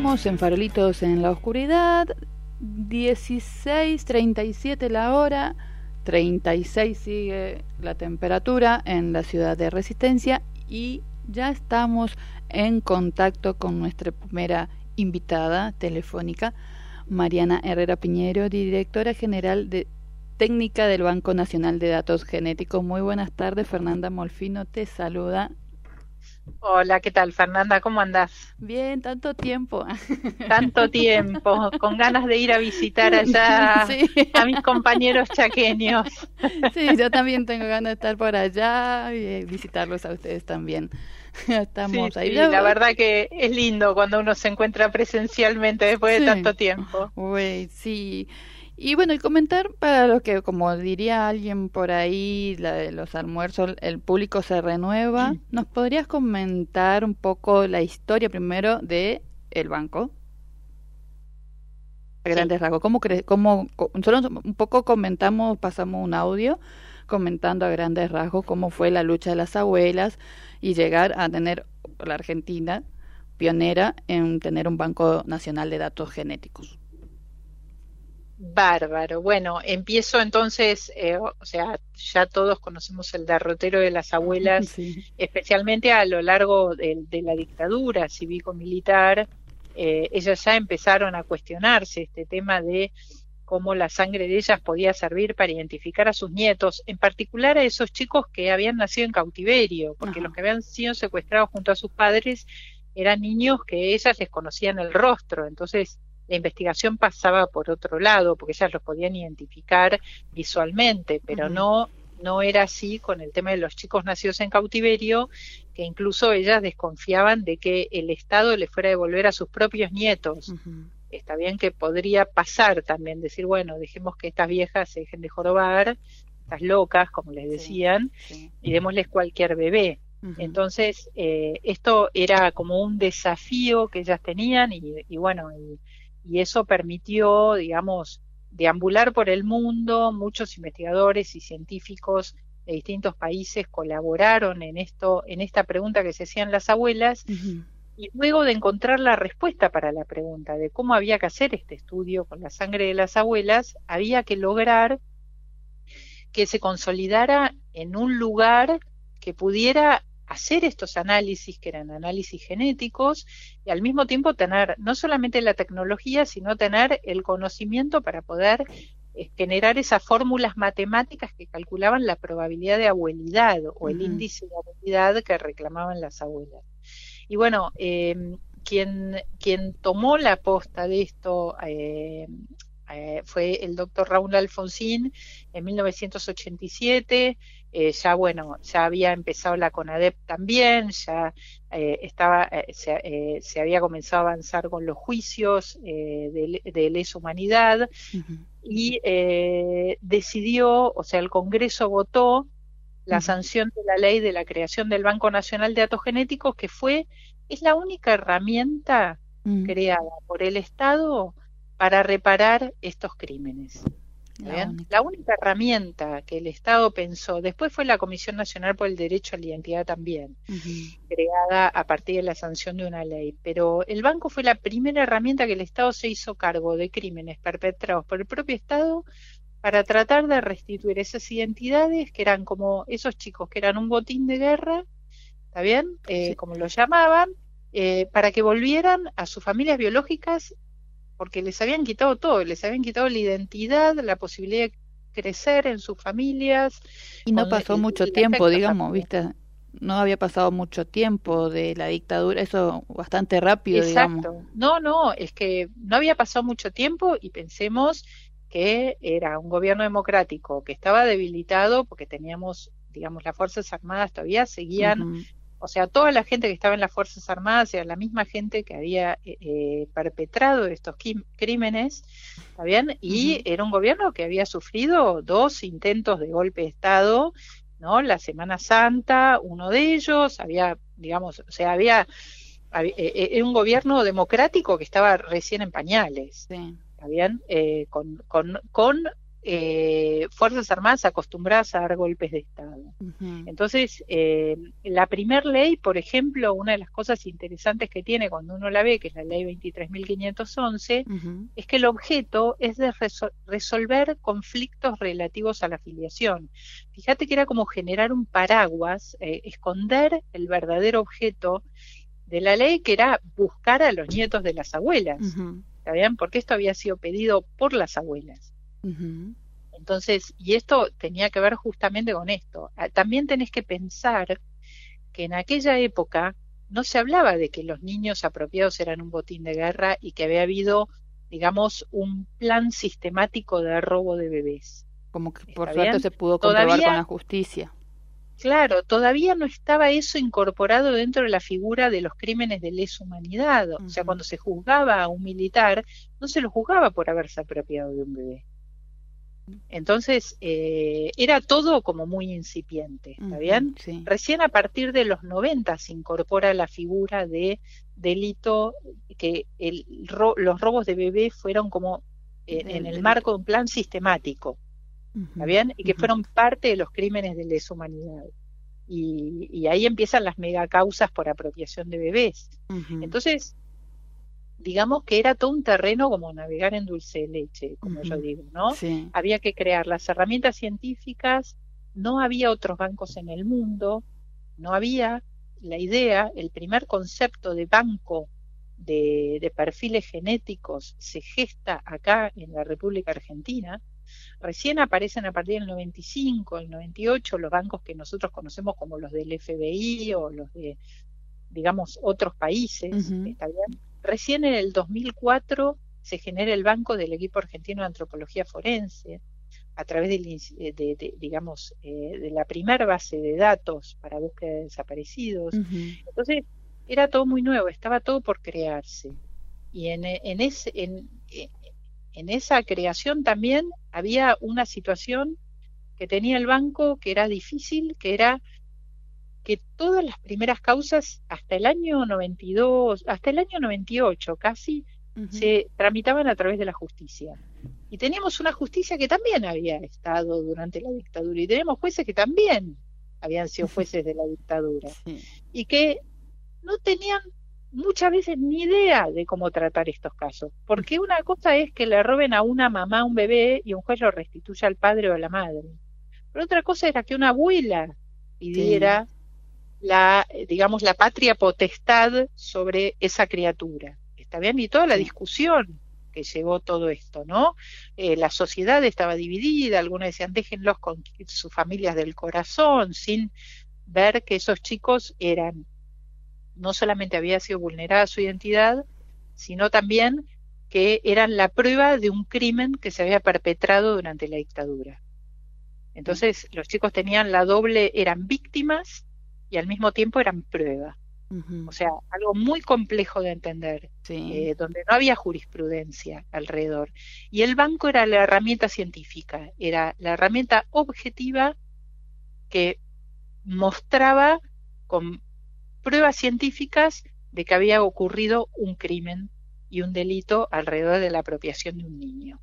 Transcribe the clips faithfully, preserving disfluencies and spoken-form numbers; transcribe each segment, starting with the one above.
estamos en Farolitos en la Oscuridad, dieciséis treinta y siete la hora, treinta y seis sigue la temperatura en la ciudad de Resistencia y ya estamos en contacto con nuestra primera invitada telefónica, Mariana Herrera Piñero, directora general de técnica del Banco Nacional de Datos Genéticos. Muy buenas tardes, Fernanda Molfino te saluda. Hola, ¿qué tal, Fernanda? ¿Cómo andás? Bien, tanto tiempo. Tanto tiempo, con ganas de ir a visitar allá sí. a mis compañeros chaqueños. Sí, yo también tengo ganas de estar por allá y visitarlos a ustedes también. Estamos sí, ahí. Sí, la verdad que es lindo cuando uno se encuentra presencialmente después sí. de tanto tiempo. Uy, sí. Y bueno, y comentar para los que, como diría alguien por ahí, la de los almuerzos, el público se renueva. ¿Nos podrías comentar un poco la historia primero de el banco? A grandes sí. rasgos. ¿Cómo crees? Cómo, solo un poco comentamos, pasamos un audio comentando a grandes rasgos cómo fue la lucha de las abuelas y llegar a tener la Argentina pionera en tener un Banco Nacional de Datos Genéticos. Bárbaro. Bueno, empiezo entonces, eh, o sea, ya todos conocemos el derrotero de las abuelas, sí. especialmente a lo largo de, de la dictadura cívico-militar. Eh, ellas ya empezaron a cuestionarse este tema de cómo la sangre de ellas podía servir para identificar a sus nietos, en particular a esos chicos que habían nacido en cautiverio, porque Ajá. los que habían sido secuestrados junto a sus padres eran niños que ellas les conocían el rostro, entonces la investigación pasaba por otro lado, porque ellas los podían identificar visualmente, pero uh-huh. no, no era así con el tema de los chicos nacidos en cautiverio, que incluso ellas desconfiaban de que el Estado les fuera a devolver a sus propios nietos. Uh-huh. Está bien que podría pasar también, decir, bueno, dejemos que estas viejas se dejen de jorobar, estas locas, como les decían, sí, sí. y démosles cualquier bebé. Uh-huh. Entonces, eh, esto era como un desafío que ellas tenían y, y bueno, y, y eso permitió, digamos, deambular por el mundo. Muchos investigadores y científicos de distintos países colaboraron en esto, en esta pregunta que se hacían las abuelas, uh-huh. y luego de encontrar la respuesta para la pregunta de cómo había que hacer este estudio con la sangre de las abuelas, había que lograr que se consolidara en un lugar que pudiera hacer estos análisis, que eran análisis genéticos, y al mismo tiempo tener no solamente la tecnología, sino tener el conocimiento para poder eh, generar esas fórmulas matemáticas que calculaban la probabilidad de abuelidad o uh-huh. el índice de abuelidad que reclamaban las abuelas. Y bueno, eh, quien, quien tomó la posta de esto eh, eh, fue el doctor Raúl Alfonsín en mil novecientos ochenta y siete. Eh, ya bueno, ya había empezado la CONADEP también, ya eh, estaba, eh, se, eh, se había comenzado a avanzar con los juicios eh, de, de lesa humanidad uh-huh. y eh, decidió, o sea, el Congreso votó la uh-huh. sanción de la ley de la creación del Banco Nacional de Datos Genéticos, que fue, es la única herramienta uh-huh. creada por el Estado para reparar estos crímenes. La única. la única herramienta que el Estado pensó, después fue la Comisión Nacional por el Derecho a la Identidad también, uh-huh. creada a partir de la sanción de una ley, pero el banco fue la primera herramienta que el Estado se hizo cargo de crímenes perpetrados por el propio Estado para tratar de restituir esas identidades que eran como esos chicos que eran un botín de guerra, ¿está bien? Eh, sí. Como lo llamaban, eh, para que volvieran a sus familias biológicas, porque les habían quitado todo, les habían quitado la identidad, la posibilidad de crecer en sus familias. Y no pasó el, mucho el tiempo, digamos, ¿viste? No había pasado mucho tiempo de la dictadura, eso bastante rápido, Exacto. digamos. No, no, es que no había pasado mucho tiempo y pensemos que era un gobierno democrático que estaba debilitado porque teníamos, digamos, las Fuerzas Armadas todavía seguían, uh-huh. o sea, toda la gente que estaba en las Fuerzas Armadas era la misma gente que había eh, perpetrado estos crímenes, ¿está bien? Y uh-huh. era un gobierno que había sufrido dos intentos de golpe de Estado, ¿no? La Semana Santa, uno de ellos, había, digamos, o sea, había, había eh, era un gobierno democrático que estaba recién en pañales. Sí. ¿Está bien? Eh, con, con, con eh, Fuerzas Armadas acostumbradas a dar golpes de Estado. Uh-huh. Entonces, eh, la primer ley, por ejemplo, una de las cosas interesantes que tiene cuando uno la ve, que es la ley veintitrés mil quinientos once, uh-huh. es que el objeto es de resol- resolver conflictos relativos a la filiación. Fíjate que era como generar un paraguas, eh, esconder el verdadero objeto de la ley, que era buscar a los nietos de las abuelas. Uh-huh. ¿Está bien? Porque esto había sido pedido por las abuelas. Uh-huh. Entonces, y esto tenía que ver justamente con esto. También tenés que pensar que en aquella época no se hablaba de que los niños apropiados eran un botín de guerra y que había habido, digamos, un plan sistemático de robo de bebés. Como que por suerte bien? Se pudo comprobar todavía, con la justicia. Claro, todavía no estaba eso incorporado dentro de la figura de los crímenes de lesa humanidad. Uh-huh. O sea, cuando se juzgaba a un militar, no se lo juzgaba por haberse apropiado de un bebé. Entonces, eh, era todo como muy incipiente, ¿está uh-huh, bien? Sí. Recién a partir de los noventa se incorpora la figura de delito, que el, ro, los robos de bebés fueron como eh, en el delito. Marco de un plan sistemático, uh-huh, ¿está bien? Y que uh-huh. fueron parte de los crímenes de lesa humanidad. Y, y ahí empiezan las megacausas por apropiación de bebés. Uh-huh. Entonces, digamos que era todo un terreno como navegar en dulce de leche, como uh-huh. yo digo, ¿no? Sí. Había que crear las herramientas científicas, no había otros bancos en el mundo, no había la idea, el primer concepto de banco de, de perfiles genéticos se gesta acá en la República Argentina. Recién aparecen a partir del noventa y cinco, el noventa y ocho, los bancos que nosotros conocemos como los del F B I o los de, digamos, otros países, uh-huh. ¿está bien? Recién en el dos mil cuatro se genera el Banco del Equipo Argentino de Antropología Forense, a través de, de, de, de digamos, eh, de la primera base de datos para búsqueda de desaparecidos. Uh-huh. Entonces, era todo muy nuevo, estaba todo por crearse. Y en, en, ese, en, en esa creación también había una situación que tenía el banco que era difícil, que era que todas las primeras causas hasta el año noventa y dos, hasta el año noventa y ocho casi, uh-huh. se tramitaban a través de la justicia. Y teníamos una justicia que también había estado durante la dictadura, y teníamos jueces que también habían sido jueces de la dictadura, sí. y que no tenían muchas veces ni idea de cómo tratar estos casos. Porque una cosa es que le roben a una mamá un bebé y un juez lo restituya al padre o a la madre. Pero otra cosa era que una abuela pidiera... Sí. la, digamos, la patria potestad sobre esa criatura, ¿está bien? Y toda la sí. discusión que llevó todo esto, ¿no? Eh, la sociedad estaba dividida, algunos decían, déjenlos con sus familias del corazón, sin ver que esos chicos eran, no solamente había sido vulnerada su identidad, sino también que eran la prueba de un crimen que se había perpetrado durante la dictadura. Entonces, los chicos tenían la doble, eran víctimas y al mismo tiempo eran prueba. Uh-huh. O sea, algo muy complejo de entender, sí. eh, donde no había jurisprudencia alrededor. Y el banco era la herramienta científica, era la herramienta objetiva que mostraba con pruebas científicas de que había ocurrido un crimen y un delito alrededor de la apropiación de un niño.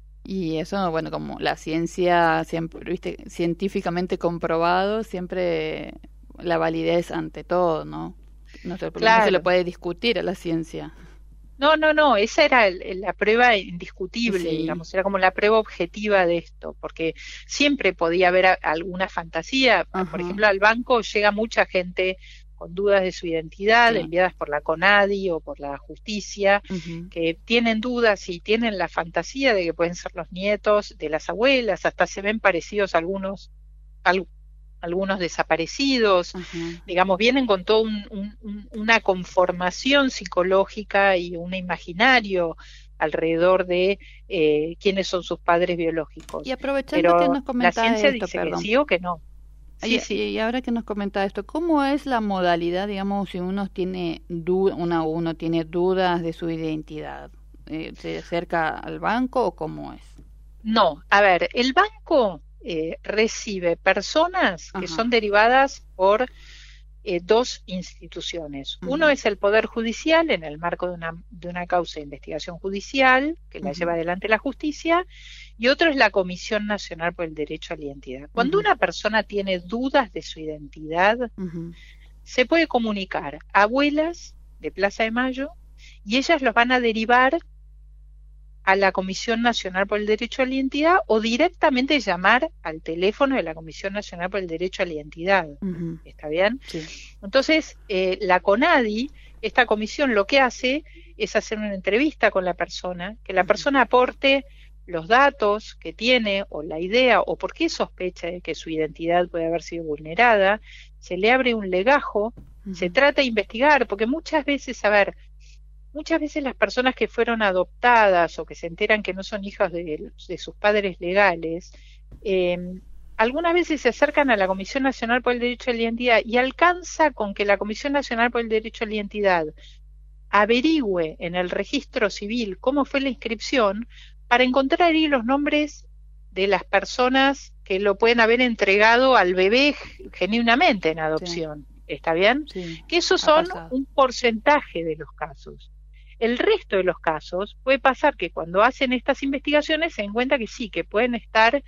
Y eso, bueno, como la ciencia, siempre, viste, científicamente comprobado, siempre la validez ante todo, ¿no? No se, claro. no se le puede discutir a la ciencia. No, no, no, esa era el, la prueba indiscutible, sí. digamos, era como la prueba objetiva de esto, porque siempre podía haber a, alguna fantasía. Uh-huh. Por ejemplo, al banco llega mucha gente con dudas de su identidad, sí. enviadas por la CONADI o por la justicia, uh-huh. que tienen dudas y tienen la fantasía de que pueden ser los nietos de las abuelas, hasta se ven parecidos algunos, al, algunos desaparecidos, uh-huh. digamos, vienen con toda un, un, una conformación psicológica y un imaginario alrededor de eh, quiénes son sus padres biológicos. Y aprovechando Pero que nos comentaba la ciencia esto, dice perdón. que sí o que no. Sí, y, sí. y ahora que nos comenta esto, ¿cómo es la modalidad, digamos, si uno tiene du- una, uno tiene dudas de su identidad? Eh, ¿Se acerca al banco o cómo es? No, a ver, el banco eh, recibe personas Ajá. que son derivadas por eh, dos instituciones. Uh-huh. Uno es el Poder Judicial, en el marco de una, de una causa de investigación judicial, que la uh-huh. lleva adelante la justicia, y otro es la Comisión Nacional por el Derecho a la Identidad. Cuando uh-huh. una persona tiene dudas de su identidad, uh-huh. se puede comunicar a abuelas de Plaza de Mayo, y ellas los van a derivar a la Comisión Nacional por el Derecho a la Identidad o directamente llamar al teléfono de la Comisión Nacional por el Derecho a la Identidad. Uh-huh. ¿Está bien? Sí. Entonces, eh, la CONADI, esta comisión, lo que hace es hacer una entrevista con la persona, que la persona aporte los datos que tiene o la idea o por qué sospecha de que su identidad puede haber sido vulnerada, se le abre un legajo, uh-huh. se trata de investigar, porque muchas veces, a ver, muchas veces las personas que fueron adoptadas o que se enteran que no son hijas de, de sus padres legales, eh, algunas veces se acercan a la Comisión Nacional por el Derecho a la Identidad y alcanza con que la Comisión Nacional por el Derecho a la Identidad averigüe en el registro civil cómo fue la inscripción para encontrar ahí los nombres de las personas que lo pueden haber entregado al bebé genuinamente en adopción. Sí. ¿Está bien? Sí, que esos son un porcentaje de los casos. El resto de los casos puede pasar que cuando hacen estas investigaciones se den cuenta que sí, que pueden estar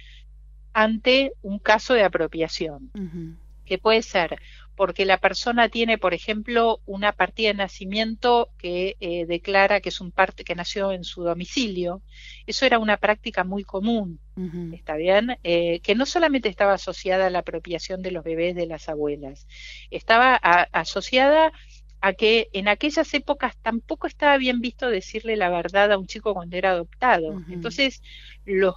ante un caso de apropiación, uh-huh. que puede ser porque la persona tiene, por ejemplo, una partida de nacimiento que eh, declara que es un parte que nació en su domicilio. Eso era una práctica muy común, uh-huh. ¿está bien? Eh, que no solamente estaba asociada a la apropiación de los bebés de las abuelas, estaba a, asociada a que en aquellas épocas tampoco estaba bien visto decirle la verdad a un chico cuando era adoptado. Uh-huh. Entonces, los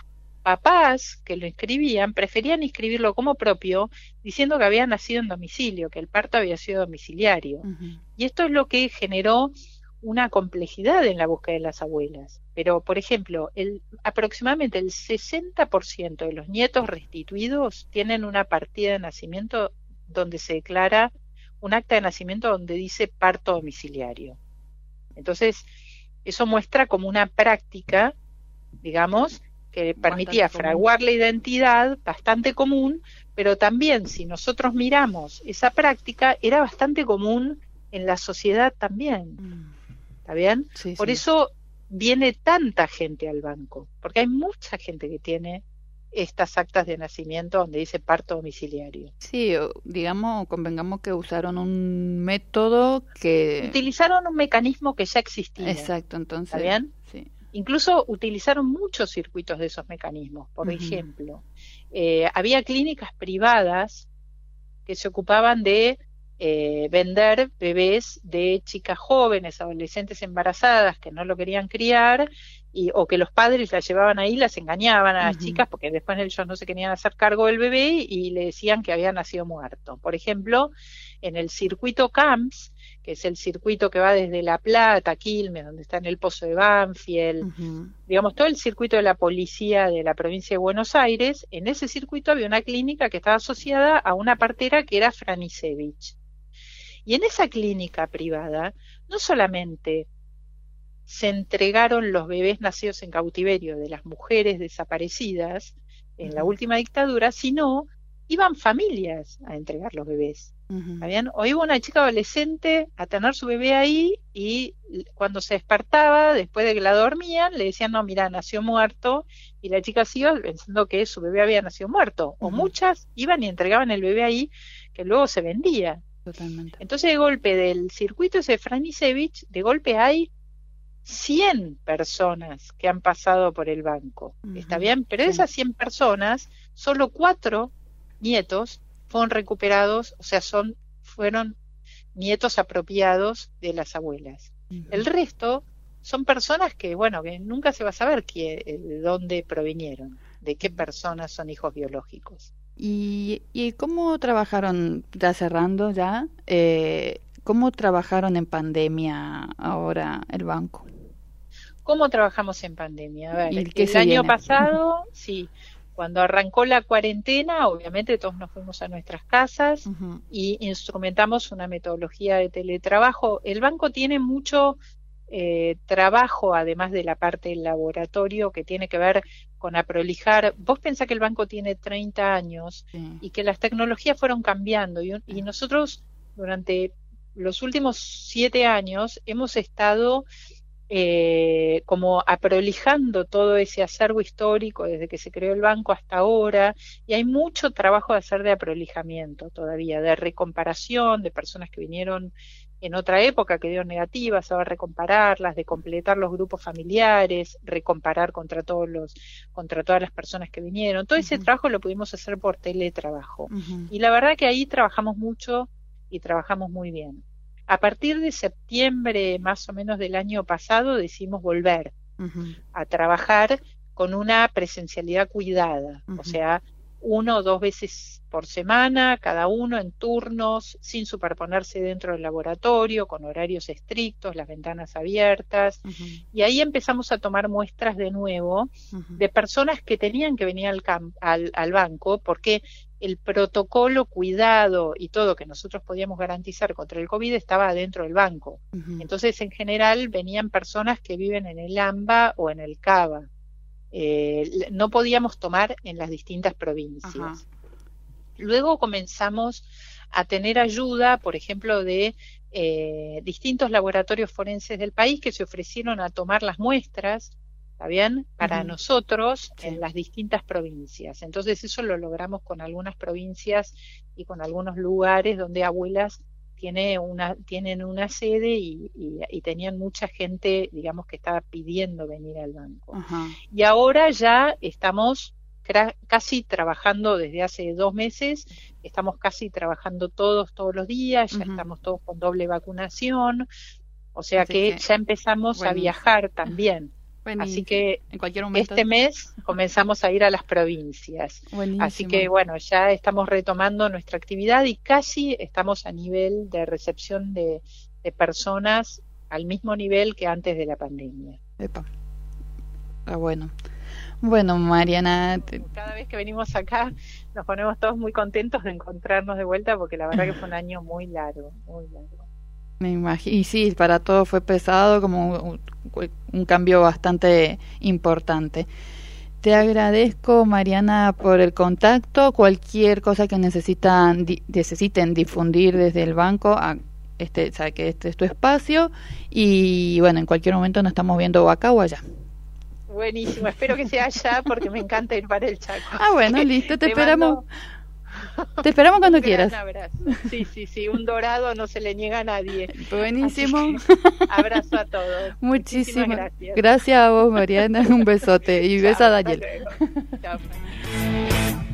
papás que lo inscribían preferían inscribirlo como propio, diciendo que había nacido en domicilio, que el parto había sido domiciliario. Uh-huh. Y esto es lo que generó una complejidad en la búsqueda de las abuelas. Pero, por ejemplo, el, aproximadamente el sesenta por ciento de los nietos restituidos tienen una partida de nacimiento donde se declara un acta de nacimiento donde dice parto domiciliario. Entonces, eso muestra como una práctica, digamos, que permitía fraguar la identidad, bastante común, pero también si nosotros miramos esa práctica, era bastante común en la sociedad también. Mm. ¿Está bien? Sí, Por sí. eso viene tanta gente al banco, porque hay mucha gente que tiene estas actas de nacimiento donde dice parto domiciliario. Sí, digamos, convengamos que usaron un método que... Utilizaron un mecanismo que ya existía. Exacto, entonces... ¿Está bien? Sí. Incluso utilizaron muchos circuitos de esos mecanismos. Por uh-huh. ejemplo, eh, había clínicas privadas que se ocupaban de eh, vender bebés de chicas jóvenes, adolescentes embarazadas que no lo querían criar, y, o que los padres las llevaban ahí, las engañaban a uh-huh. las chicas porque después ellos no se querían hacer cargo del bebé y, y le decían que había nacido muerto. Por ejemplo, en el circuito CAMPS, que es el circuito que va desde La Plata, Quilmes, donde está en el Pozo de Banfield, uh-huh. digamos, todo el circuito de la policía de la provincia de Buenos Aires, en ese circuito había una clínica que estaba asociada a una partera que era Franisevich. Y en esa clínica privada, no solamente se entregaron los bebés nacidos en cautiverio de las mujeres desaparecidas en uh-huh. la última dictadura, sino iban familias a entregar los bebés. Uh-huh. ¿Está bien? O iba una chica adolescente a tener su bebé ahí y cuando se despertaba, después de que la dormían, le decían, no, mira, nació muerto, y la chica se iba pensando que su bebé había nacido muerto. Uh-huh. O muchas iban y entregaban el bebé ahí, que luego se vendía. Totalmente. Entonces, de golpe, del circuito ese de Franisevich, de golpe hay cien personas que han pasado por el banco. Uh-huh. ¿Está bien? Pero de sí. esas cien personas, solo cuatro nietos fueron recuperados, o sea, son fueron nietos apropiados de las abuelas. Uh-huh. El resto son personas que, bueno, que nunca se va a saber qué, de dónde provinieron, de qué personas son hijos biológicos. ¿Y, y cómo trabajaron, ya cerrando ya, eh, cómo trabajaron en pandemia ahora el banco? ¿Cómo trabajamos en pandemia? A ver, el, el año pasado, sí, cuando arrancó la cuarentena, obviamente todos nos fuimos a nuestras casas uh-huh. y instrumentamos una metodología de teletrabajo. El banco tiene mucho eh, trabajo, además de la parte del laboratorio, que tiene que ver con aprolijar. Vos pensás que el banco tiene treinta años sí. y que las tecnologías fueron cambiando y, y nosotros durante los últimos siete años hemos estado eh, como aprolijando todo ese acervo histórico desde que se creó el banco hasta ahora, y hay mucho trabajo de hacer de aprolijamiento todavía, de recomparación de personas que vinieron en otra época que dieron negativas, saber recompararlas, de completar los grupos familiares, recomparar contra todos los, contra todas las personas que vinieron. Todo uh-huh. ese trabajo lo pudimos hacer por teletrabajo. Uh-huh. Y la verdad que ahí trabajamos mucho y trabajamos muy bien. A partir de septiembre más o menos del año pasado decidimos volver uh-huh. a trabajar con una presencialidad cuidada, uh-huh. o sea, uno o dos veces por semana, cada uno en turnos, sin superponerse dentro del laboratorio, con horarios estrictos, las ventanas abiertas, uh-huh. y ahí empezamos a tomar muestras de nuevo uh-huh. de personas que tenían que venir al, camp- al, al banco, porque el protocolo, cuidado y todo que nosotros podíamos garantizar contra el COVID estaba dentro del banco. Uh-huh. Entonces, en general, venían personas que viven en el AMBA o en el CABA. Eh, no podíamos tomar en las distintas provincias. Ajá. Luego comenzamos a tener ayuda, por ejemplo, de eh, distintos laboratorios forenses del país que se ofrecieron a tomar las muestras, ¿está bien?, para uh-huh. nosotros sí. en las distintas provincias. Entonces eso lo logramos con algunas provincias y con algunos lugares donde abuelas tiene una, tienen una sede y, y, y tenían mucha gente, digamos, que estaba pidiendo venir al banco. Uh-huh. Y ahora ya estamos cra- casi trabajando desde hace dos meses, estamos casi trabajando todos, todos los días, ya uh-huh. estamos todos con doble vacunación, o sea que, que ya empezamos bueno. a viajar también. Bueno, así que en cualquier momento... este mes comenzamos a ir a las provincias. Buenísimo. Así que bueno, ya estamos retomando nuestra actividad y casi estamos a nivel de recepción de, de personas al mismo nivel que antes de la pandemia. Epa. Ah, bueno. Bueno, Mariana... Cada vez que venimos acá nos ponemos todos muy contentos de encontrarnos de vuelta porque la verdad que fue un año muy largo, muy largo. Me imagino, y sí, para todos fue pesado, como un, un cambio bastante importante. Te agradezco, Mariana, por el contacto. Cualquier cosa que necesitan di, necesiten difundir desde el banco, a este, sabe que este es tu espacio, y bueno, en cualquier momento nos estamos viendo o acá o allá. Buenísimo, espero que sea allá porque me encanta ir para el Chaco. Ah, bueno, listo, te, te esperamos. Mando... Te esperamos cuando un quieras. Abrazo. Sí, sí, sí, un dorado no se le niega a nadie. Buenísimo. Abrazo a todos. Muchísimas gracias. Gracias a vos, Mariana. Un besote y beso a Daniel. Chao.